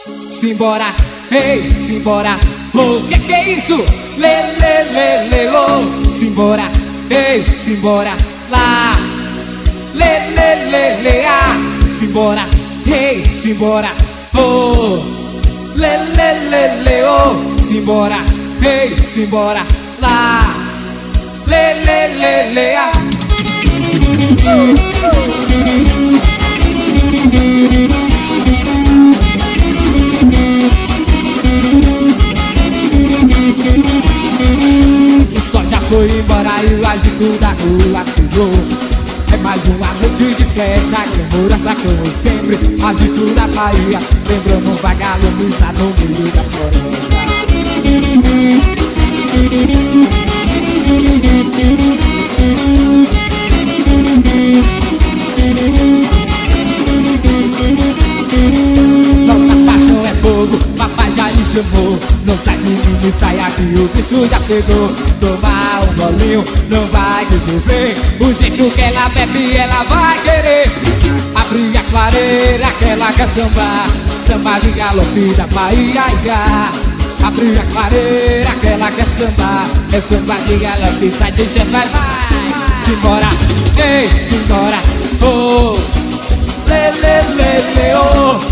Simbora, ei, simbora, oh, que é isso? Lê, lê, lê, lê, oh. Simbora, ei, simbora, lá. Lê, lê, lê, lê, ah. Simbora, ei, simbora, oh. Lê, lê, lê, lê, oh. Simbora, ei, simbora, lá. Lê, lê, lê, lê, ah. O sol já foi embora e o agito da rua chegou. É mais uma noite de festa, glamourosa como sempre. Agito da Bahia, lembrando vagalumes lá no meio da floresta. Nossa paixão é fogo, papai já lhe chamou. Não sai de mim, me sai aqui, o bicho já pegou. Tomar um bolinho, não vai resolver. O jeito que ela bebe, ela vai querer. Abrir a clareira, que ela quer sambar. Samba de galope da Bahia, ia. Abrir a clareira, que ela quer sambar. É samba de galope, sai, deixa, vai, vai. Simbora, ei, simbora, oh. Lê, lê, lê, lê, oh.